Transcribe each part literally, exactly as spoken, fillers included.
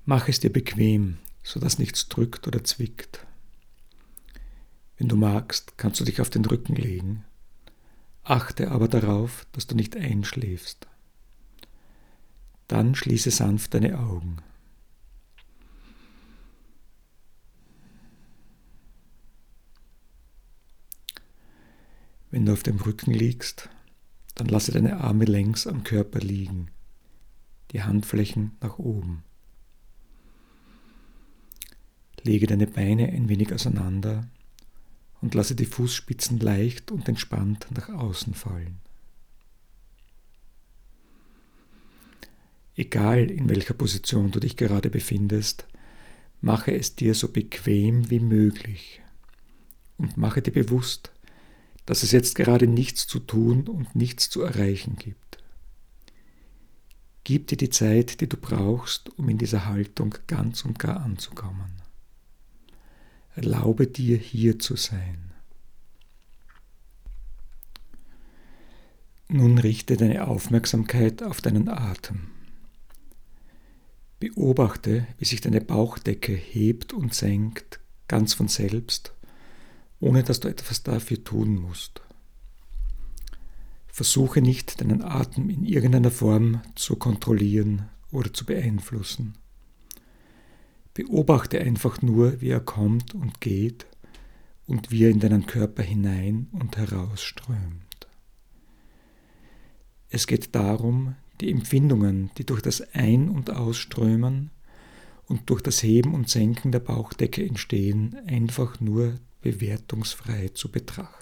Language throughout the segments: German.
Mach es dir bequem, sodass nichts drückt oder zwickt. Wenn du magst, kannst du dich auf den Rücken legen. Achte aber darauf, dass du nicht einschläfst. Dann schließe sanft deine Augen. Wenn du auf dem Rücken liegst, dann lasse deine Arme längs am Körper liegen, die Handflächen nach oben. Lege deine Beine ein wenig auseinander und lasse die Fußspitzen leicht und entspannt nach außen fallen. Egal in welcher Position du dich gerade befindest, mache es dir so bequem wie möglich und mache dir bewusst, dass es jetzt gerade nichts zu tun und nichts zu erreichen gibt. Gib dir die Zeit, die du brauchst, um in dieser Haltung ganz und gar anzukommen. Erlaube dir, hier zu sein. Nun richte deine Aufmerksamkeit auf deinen Atem. Beobachte, wie sich deine Bauchdecke hebt und senkt, ganz von selbst, ohne dass du etwas dafür tun musst. Versuche nicht, deinen Atem in irgendeiner Form zu kontrollieren oder zu beeinflussen. Beobachte einfach nur, wie er kommt und geht und wie er in deinen Körper hinein und heraus strömt. Es geht darum, die Empfindungen, die durch das Ein- und Ausströmen und durch das Heben und Senken der Bauchdecke entstehen, einfach nur bewertungsfrei zu betrachten.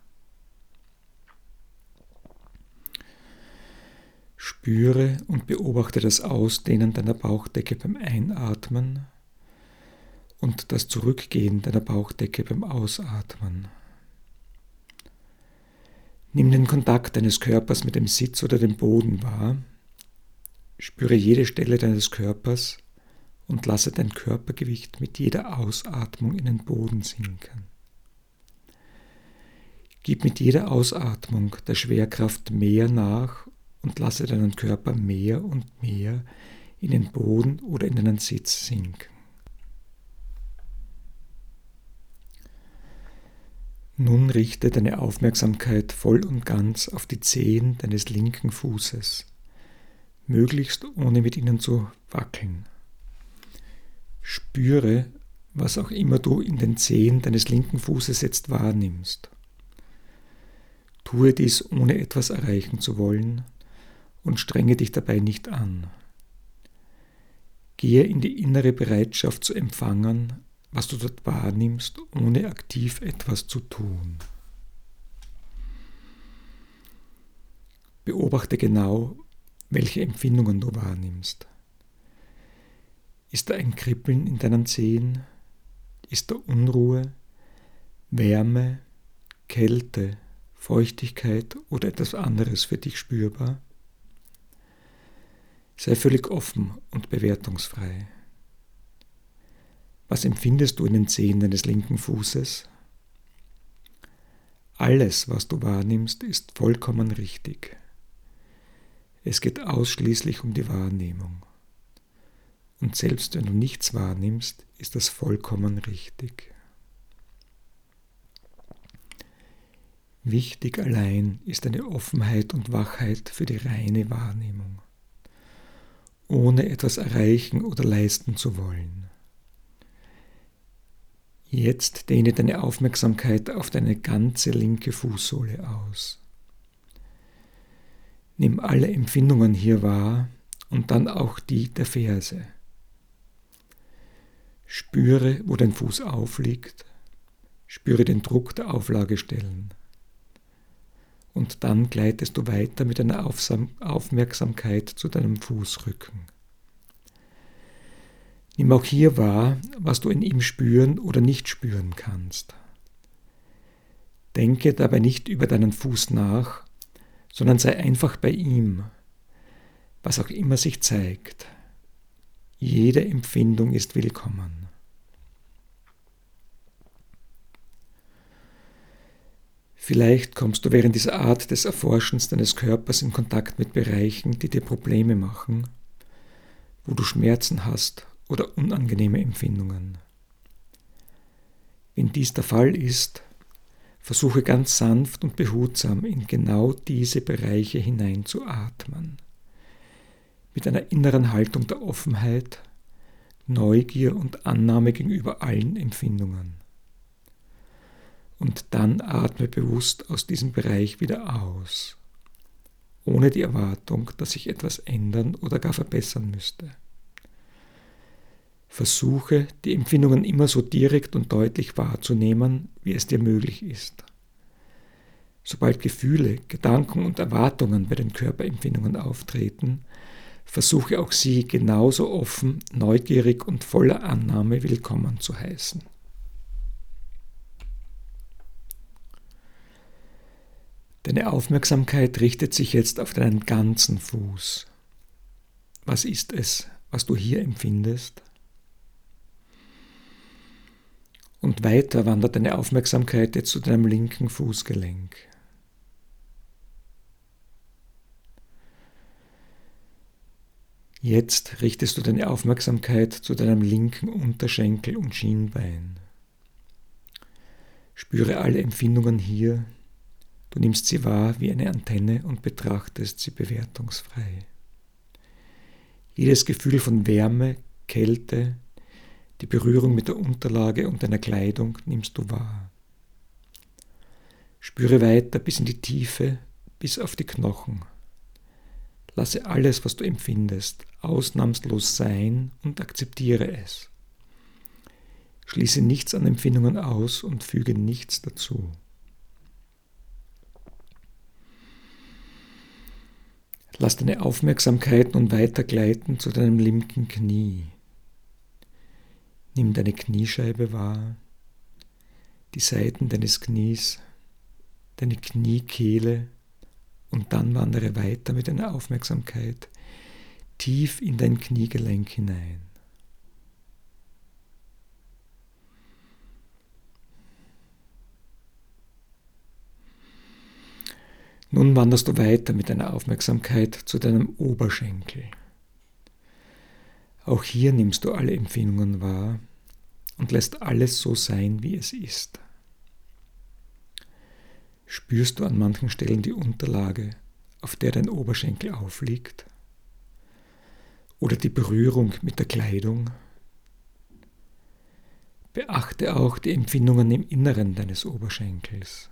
Spüre und beobachte das Ausdehnen deiner Bauchdecke beim Einatmen und das Zurückgehen deiner Bauchdecke beim Ausatmen. Nimm den Kontakt deines Körpers mit dem Sitz oder dem Boden wahr. Spüre jede Stelle deines Körpers und lasse dein Körpergewicht mit jeder Ausatmung in den Boden sinken. Gib mit jeder Ausatmung der Schwerkraft mehr nach und lasse deinen Körper mehr und mehr in den Boden oder in deinen Sitz sinken. Nun richte deine Aufmerksamkeit voll und ganz auf die Zehen deines linken Fußes, möglichst ohne mit ihnen zu wackeln. Spüre, was auch immer du in den Zehen deines linken Fußes jetzt wahrnimmst. Tue dies, ohne etwas erreichen zu wollen, und strenge dich dabei nicht an. Gehe in die innere Bereitschaft zu empfangen, was du dort wahrnimmst, ohne aktiv etwas zu tun. Beobachte genau, welche Empfindungen du wahrnimmst. Ist da ein Kribbeln in deinen Zehen? Ist da Unruhe, Wärme, Kälte, Feuchtigkeit oder etwas anderes für dich spürbar? Sei völlig offen und bewertungsfrei. Was empfindest du in den Zehen deines linken Fußes? Alles, was du wahrnimmst, ist vollkommen richtig. Es geht ausschließlich um die Wahrnehmung. Und selbst wenn du nichts wahrnimmst, ist das vollkommen richtig. Wichtig allein ist eine Offenheit und Wachheit für die reine Wahrnehmung, ohne etwas erreichen oder leisten zu wollen. Jetzt dehne deine Aufmerksamkeit auf deine ganze linke Fußsohle aus. Nimm alle Empfindungen hier wahr und dann auch die der Ferse. Spüre, wo dein Fuß aufliegt, spüre den Druck der Auflagestellen. Und dann gleitest du weiter mit deiner Aufmerksamkeit zu deinem Fußrücken. Nimm auch hier wahr, was du in ihm spüren oder nicht spüren kannst. Denke dabei nicht über deinen Fuß nach, sondern sei einfach bei ihm, was auch immer sich zeigt. Jede Empfindung ist willkommen. Vielleicht kommst du während dieser Art des Erforschens deines Körpers in Kontakt mit Bereichen, die dir Probleme machen, wo du Schmerzen hast oder unangenehme Empfindungen. Wenn dies der Fall ist, versuche ganz sanft und behutsam in genau diese Bereiche hineinzuatmen, mit einer inneren Haltung der Offenheit, Neugier und Annahme gegenüber allen Empfindungen. Und dann atme bewusst aus diesem Bereich wieder aus, ohne die Erwartung, dass sich etwas ändern oder gar verbessern müsste. Versuche, die Empfindungen immer so direkt und deutlich wahrzunehmen, wie es dir möglich ist. Sobald Gefühle, Gedanken und Erwartungen bei den Körperempfindungen auftreten, versuche auch sie genauso offen, neugierig und voller Annahme willkommen zu heißen. Deine Aufmerksamkeit richtet sich jetzt auf deinen ganzen Fuß. Was ist es, was du hier empfindest? Und weiter wandert deine Aufmerksamkeit jetzt zu deinem linken Fußgelenk. Jetzt richtest du deine Aufmerksamkeit zu deinem linken Unterschenkel und Schienbein. Spüre alle Empfindungen hier. Du nimmst sie wahr wie eine Antenne und betrachtest sie bewertungsfrei. Jedes Gefühl von Wärme, Kälte, die Berührung mit der Unterlage und deiner Kleidung nimmst du wahr. Spüre weiter bis in die Tiefe, bis auf die Knochen. Lasse alles, was du empfindest, ausnahmslos sein und akzeptiere es. Schließe nichts an Empfindungen aus und füge nichts dazu. Lass deine Aufmerksamkeit nun weiter gleiten zu deinem linken Knie. Nimm deine Kniescheibe wahr, die Seiten deines Knies, deine Kniekehle und dann wandere weiter mit deiner Aufmerksamkeit tief in dein Kniegelenk hinein. Nun wanderst du weiter mit deiner Aufmerksamkeit zu deinem Oberschenkel. Auch hier nimmst du alle Empfindungen wahr und lässt alles so sein, wie es ist. Spürst du an manchen Stellen die Unterlage, auf der dein Oberschenkel aufliegt? Oder die Berührung mit der Kleidung? Beachte auch die Empfindungen im Inneren deines Oberschenkels.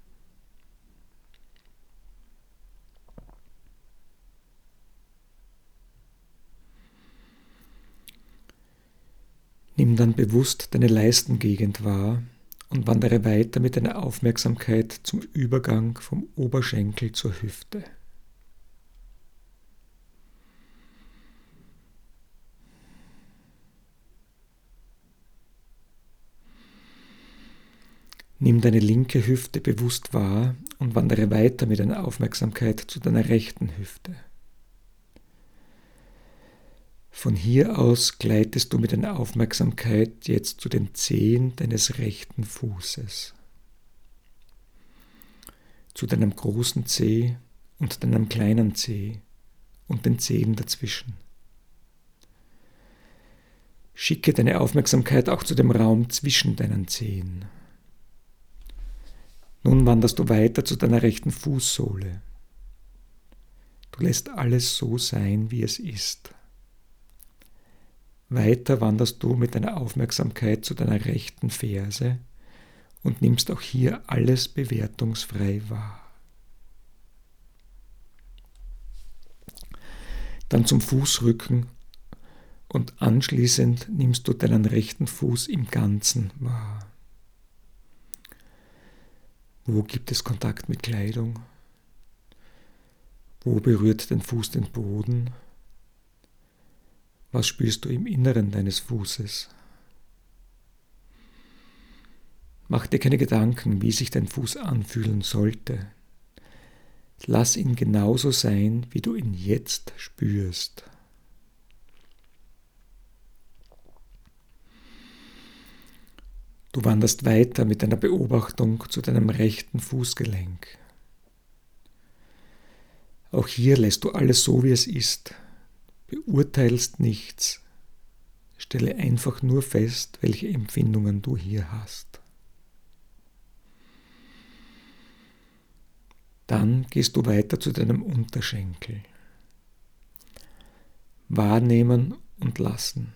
Nimm dann bewusst deine Leistengegend wahr und wandere weiter mit deiner Aufmerksamkeit zum Übergang vom Oberschenkel zur Hüfte. Nimm deine linke Hüfte bewusst wahr und wandere weiter mit deiner Aufmerksamkeit zu deiner rechten Hüfte. Von hier aus gleitest du mit deiner Aufmerksamkeit jetzt zu den Zehen deines rechten Fußes, zu deinem großen Zeh und deinem kleinen Zeh und den Zehen dazwischen. Schicke deine Aufmerksamkeit auch zu dem Raum zwischen deinen Zehen. Nun wanderst du weiter zu deiner rechten Fußsohle. Du lässt alles so sein, wie es ist. Weiter wanderst du mit deiner Aufmerksamkeit zu deiner rechten Ferse und nimmst auch hier alles bewertungsfrei wahr. Dann zum Fußrücken und anschließend nimmst du deinen rechten Fuß im Ganzen wahr. Wo gibt es Kontakt mit Kleidung? Wo berührt dein Fuß den Boden? Was spürst du im Inneren deines Fußes? Mach dir keine Gedanken, wie sich dein Fuß anfühlen sollte. Lass ihn genauso sein, wie du ihn jetzt spürst. Du wanderst weiter mit deiner Beobachtung zu deinem rechten Fußgelenk. Auch hier lässt du alles so, wie es ist. Beurteilst nichts. Stelle einfach nur fest, welche Empfindungen du hier hast. Dann gehst du weiter zu deinem Unterschenkel. Wahrnehmen und lassen.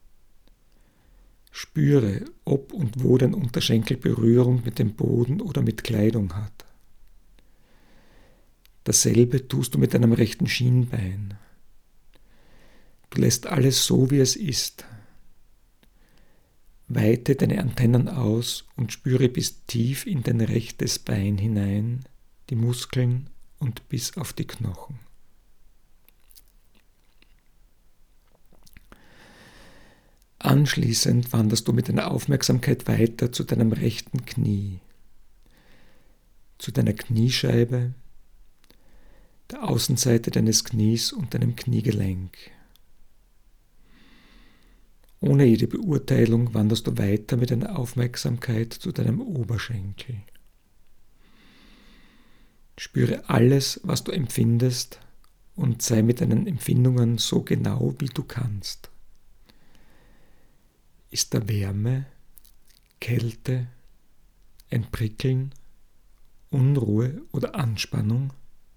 Spüre, ob und wo dein Unterschenkel Berührung mit dem Boden oder mit Kleidung hat. Dasselbe tust du mit deinem rechten Schienbein. Du lässt alles so, wie es ist. Weite deine Antennen aus und spüre bis tief in dein rechtes Bein hinein, die Muskeln und bis auf die Knochen. Anschließend wanderst du mit deiner Aufmerksamkeit weiter zu deinem rechten Knie, zu deiner Kniescheibe, der Außenseite deines Knies und deinem Kniegelenk. Ohne jede Beurteilung wanderst du weiter mit deiner Aufmerksamkeit zu deinem Oberschenkel. Spüre alles, was du empfindest, und sei mit deinen Empfindungen so genau, wie du kannst. Ist da Wärme, Kälte, ein Prickeln, Unruhe oder Anspannung?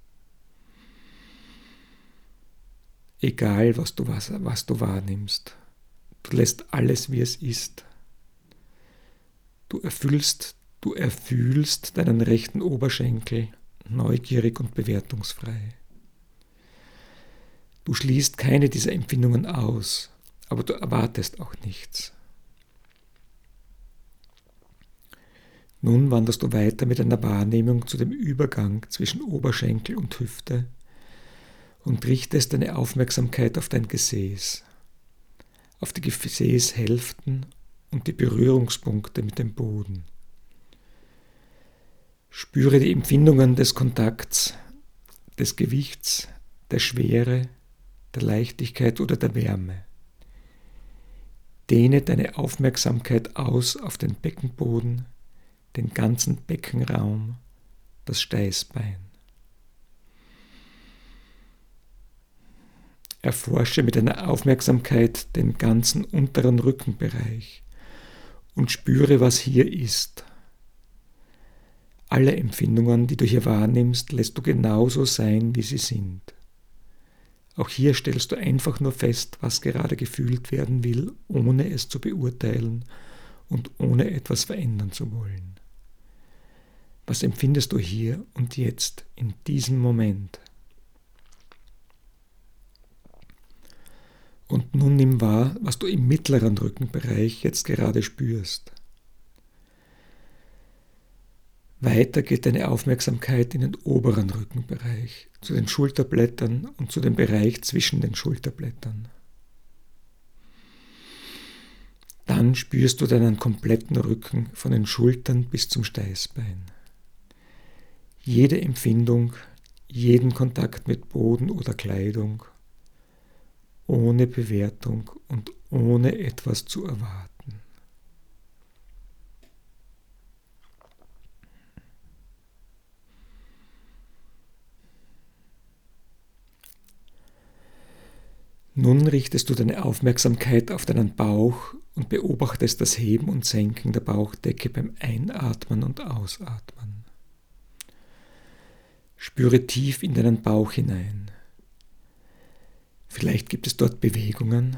Egal, was du, was, was du wahrnimmst, du lässt alles, wie es ist. Du erfüllst, du erfühlst deinen rechten Oberschenkel neugierig und bewertungsfrei. Du schließt keine dieser Empfindungen aus, aber du erwartest auch nichts. Nun wanderst du weiter mit deiner Wahrnehmung zu dem Übergang zwischen Oberschenkel und Hüfte und richtest deine Aufmerksamkeit auf dein Gesäß, auf die Gesäßhälften und die Berührungspunkte mit dem Boden. Spüre die Empfindungen des Kontakts, des Gewichts, der Schwere, der Leichtigkeit oder der Wärme. Dehne deine Aufmerksamkeit aus auf den Beckenboden, den ganzen Beckenraum, das Steißbein. Erforsche mit deiner Aufmerksamkeit den ganzen unteren Rückenbereich und spüre, was hier ist. Alle Empfindungen, die du hier wahrnimmst, lässt du genauso sein, wie sie sind. Auch hier stellst du einfach nur fest, was gerade gefühlt werden will, ohne es zu beurteilen und ohne etwas verändern zu wollen. Was empfindest du hier und jetzt, in diesem Moment? Und nun nimm wahr, was du im mittleren Rückenbereich jetzt gerade spürst. Weiter geht deine Aufmerksamkeit in den oberen Rückenbereich, zu den Schulterblättern und zu dem Bereich zwischen den Schulterblättern. Dann spürst du deinen kompletten Rücken von den Schultern bis zum Steißbein. Jede Empfindung, jeden Kontakt mit Boden oder Kleidung, ohne Bewertung und ohne etwas zu erwarten. Nun richtest du deine Aufmerksamkeit auf deinen Bauch und beobachtest das Heben und Senken der Bauchdecke beim Einatmen und Ausatmen. Spüre tief in deinen Bauch hinein. Vielleicht gibt es dort Bewegungen.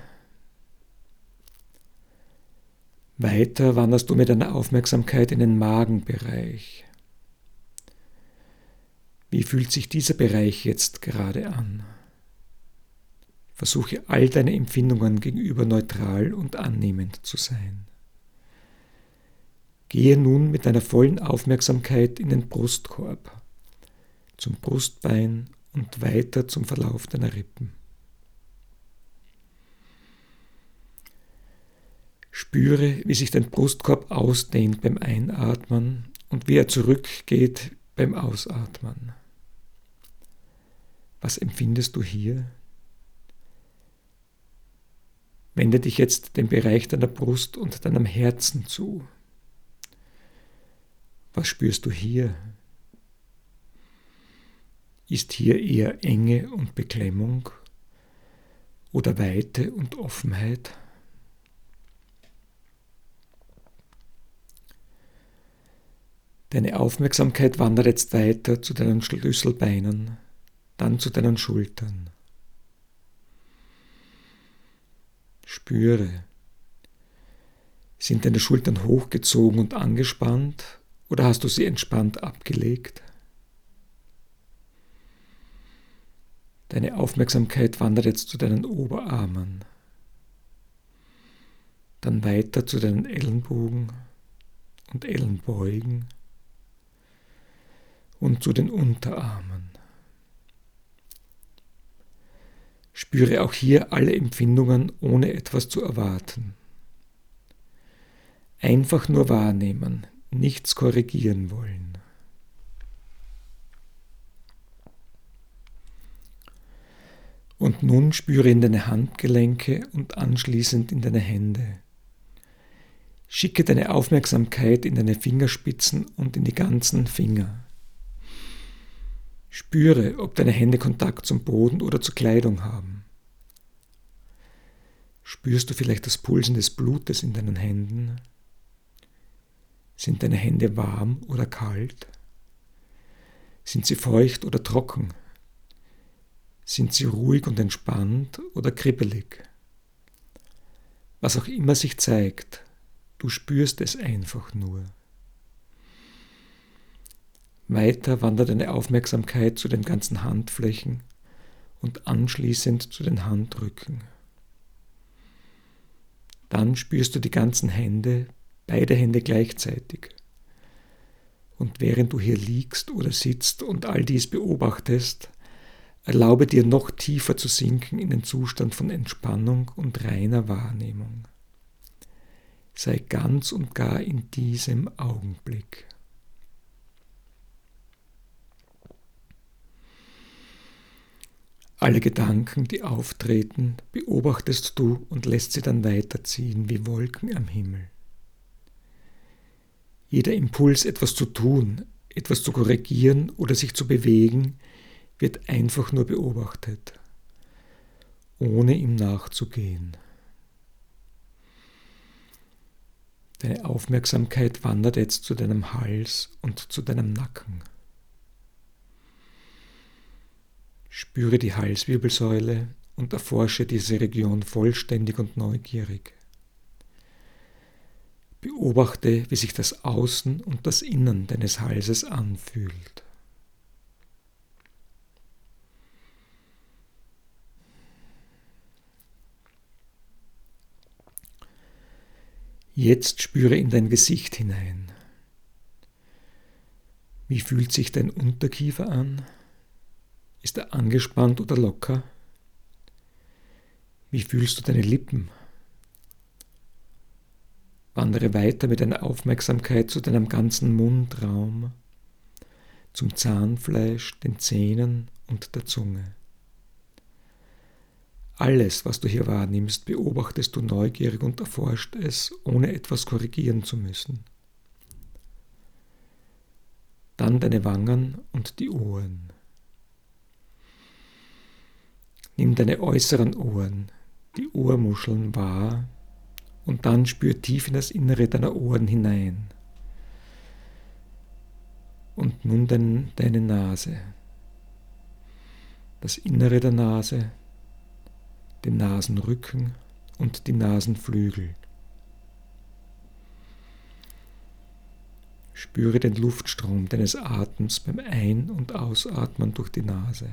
Weiter wanderst du mit deiner Aufmerksamkeit in den Magenbereich. Wie fühlt sich dieser Bereich jetzt gerade an? Versuche all deine Empfindungen gegenüber neutral und annehmend zu sein. Gehe nun mit deiner vollen Aufmerksamkeit in den Brustkorb, zum Brustbein und weiter zum Verlauf deiner Rippen. Spüre, wie sich dein Brustkorb ausdehnt beim Einatmen und wie er zurückgeht beim Ausatmen. Was empfindest du hier? Wende dich jetzt dem Bereich deiner Brust und deinem Herzen zu. Was spürst du hier? Ist hier eher Enge und Beklemmung oder Weite und Offenheit? Deine Aufmerksamkeit wandert jetzt weiter zu deinen Schlüsselbeinen, dann zu deinen Schultern. Spüre, sind deine Schultern hochgezogen und angespannt oder hast du sie entspannt abgelegt? Deine Aufmerksamkeit wandert jetzt zu deinen Oberarmen, dann weiter zu deinen Ellenbogen und Ellenbeugen und zu den Unterarmen. Spüre auch hier alle Empfindungen, ohne etwas zu erwarten. Einfach nur wahrnehmen, nichts korrigieren wollen. Und nun spüre in deine Handgelenke und anschließend in deine Hände. Schicke deine Aufmerksamkeit in deine Fingerspitzen und in die ganzen Finger. Spüre, ob deine Hände Kontakt zum Boden oder zur Kleidung haben. Spürst du vielleicht das Pulsen des Blutes in deinen Händen? Sind deine Hände warm oder kalt? Sind sie feucht oder trocken? Sind sie ruhig und entspannt oder kribbelig? Was auch immer sich zeigt, du spürst es einfach nur. Weiter wandert deine Aufmerksamkeit zu den ganzen Handflächen und anschließend zu den Handrücken. Dann spürst du die ganzen Hände, beide Hände gleichzeitig. Und während du hier liegst oder sitzt und all dies beobachtest, erlaube dir noch tiefer zu sinken in den Zustand von Entspannung und reiner Wahrnehmung. Sei ganz und gar in diesem Augenblick. Alle Gedanken, die auftreten, beobachtest du und lässt sie dann weiterziehen wie Wolken am Himmel. Jeder Impuls, etwas zu tun, etwas zu korrigieren oder sich zu bewegen, wird einfach nur beobachtet, ohne ihm nachzugehen. Deine Aufmerksamkeit wandert jetzt zu deinem Hals und zu deinem Nacken. Spüre die Halswirbelsäule und erforsche diese Region vollständig und neugierig. Beobachte, wie sich das Außen und das Innen deines Halses anfühlt. Jetzt spüre in dein Gesicht hinein. Wie fühlt sich dein Unterkiefer an? Ist er angespannt oder locker? Wie fühlst du deine Lippen? Wandere weiter mit deiner Aufmerksamkeit zu deinem ganzen Mundraum, zum Zahnfleisch, den Zähnen und der Zunge. Alles, was du hier wahrnimmst, beobachtest du neugierig und erforscht es, ohne etwas korrigieren zu müssen. Dann deine Wangen und die Ohren. Nimm deine äußeren Ohren, die Ohrmuscheln wahr und dann spür tief in das Innere deiner Ohren hinein. Und nun dein, deine Nase, das Innere der Nase, den Nasenrücken und die Nasenflügel. Spüre den Luftstrom deines Atems beim Ein- und Ausatmen durch die Nase.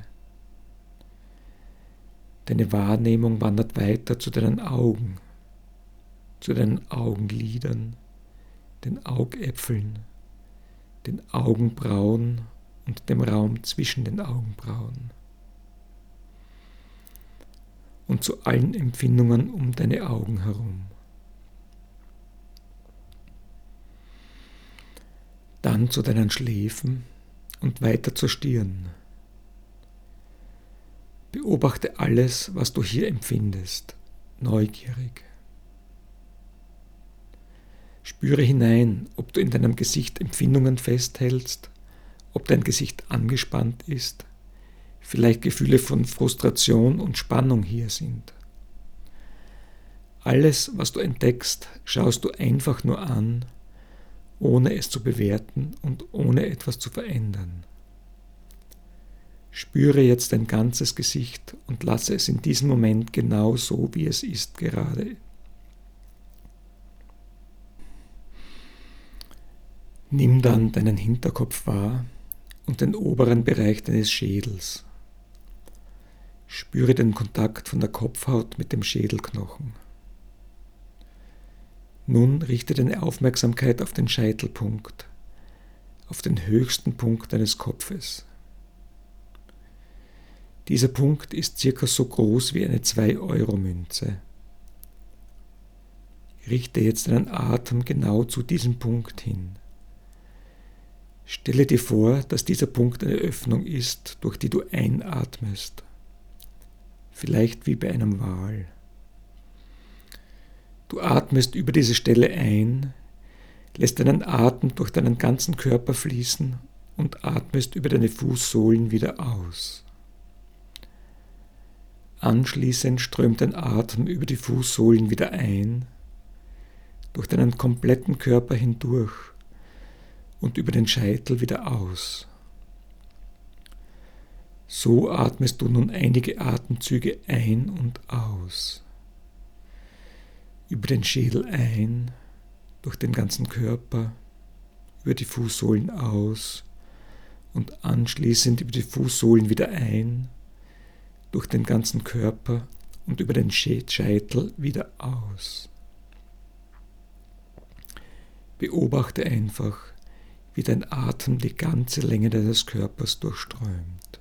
Deine Wahrnehmung wandert weiter zu deinen Augen, zu deinen Augenlidern, den Augäpfeln, den Augenbrauen und dem Raum zwischen den Augenbrauen. Und zu allen Empfindungen um deine Augen herum. Dann zu deinen Schläfen und weiter zur Stirn. Beobachte alles, was du hier empfindest, neugierig. Spüre hinein, ob du in deinem Gesicht Empfindungen festhältst, ob dein Gesicht angespannt ist, vielleicht Gefühle von Frustration und Spannung hier sind. Alles, was du entdeckst, schaust du einfach nur an, ohne es zu bewerten und ohne etwas zu verändern. Spüre jetzt dein ganzes Gesicht und lasse es in diesem Moment genau so, wie es ist gerade. Nimm dann deinen Hinterkopf wahr und den oberen Bereich deines Schädels. Spüre den Kontakt von der Kopfhaut mit dem Schädelknochen. Nun richte deine Aufmerksamkeit auf den Scheitelpunkt, auf den höchsten Punkt deines Kopfes. Dieser Punkt ist circa so groß wie eine zwei Euro Münze. Richte jetzt deinen Atem genau zu diesem Punkt hin. Stelle dir vor, dass dieser Punkt eine Öffnung ist, durch die du einatmest. Vielleicht wie bei einem Wal. Du atmest über diese Stelle ein, lässt deinen Atem durch deinen ganzen Körper fließen und atmest über deine Fußsohlen wieder aus. Anschließend strömt dein Atem über die Fußsohlen wieder ein, durch deinen kompletten Körper hindurch und über den Scheitel wieder aus. So atmest du nun einige Atemzüge ein und aus. Über den Schädel ein, durch den ganzen Körper, über die Fußsohlen aus und anschließend über die Fußsohlen wieder ein, durch den ganzen Körper und über den Scheitel wieder aus. Beobachte einfach, wie dein Atem die ganze Länge deines Körpers durchströmt.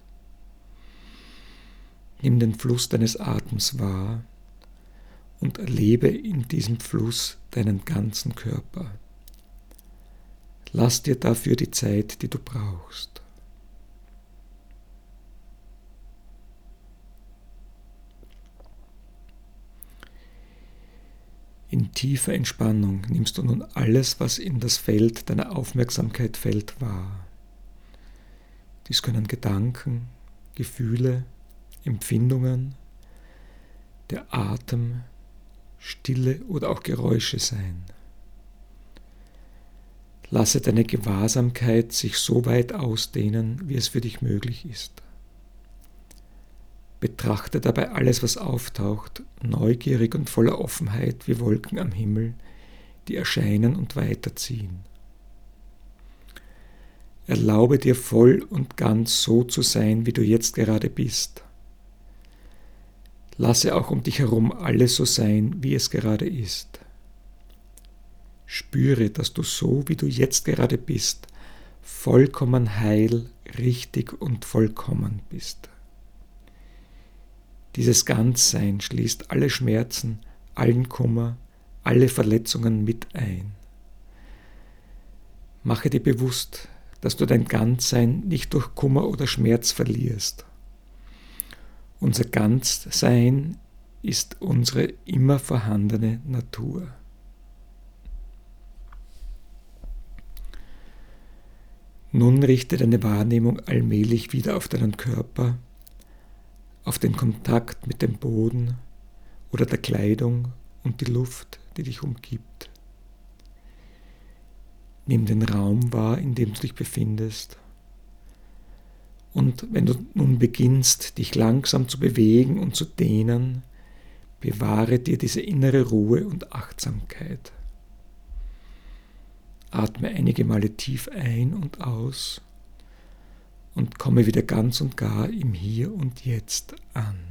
Nimm den Fluss deines Atems wahr und erlebe in diesem Fluss deinen ganzen Körper. Lass dir dafür die Zeit, die du brauchst. In tiefer Entspannung nimmst du nun alles, was in das Feld deiner Aufmerksamkeit fällt, wahr. Dies können Gedanken, Gefühle, Empfindungen, der Atem, Stille oder auch Geräusche sein. Lasse deine Gewahrsamkeit sich so weit ausdehnen, wie es für dich möglich ist. Betrachte dabei alles, was auftaucht, neugierig und voller Offenheit wie Wolken am Himmel, die erscheinen und weiterziehen. Erlaube dir voll und ganz so zu sein, wie du jetzt gerade bist. Lasse auch um dich herum alles so sein, wie es gerade ist. Spüre, dass du so, wie du jetzt gerade bist, vollkommen heil, richtig und vollkommen bist. Dieses Ganzsein schließt alle Schmerzen, allen Kummer, alle Verletzungen mit ein. Mache dir bewusst, dass du dein Ganzsein nicht durch Kummer oder Schmerz verlierst. Unser Ganzsein ist unsere immer vorhandene Natur. Nun richte deine Wahrnehmung allmählich wieder auf deinen Körper, auf den Kontakt mit dem Boden oder der Kleidung und die Luft, die dich umgibt. Nimm den Raum wahr, in dem du dich befindest. Und wenn du nun beginnst, dich langsam zu bewegen und zu dehnen, bewahre dir diese innere Ruhe und Achtsamkeit. Atme einige Male tief ein und aus und komme wieder ganz und gar im Hier und Jetzt an.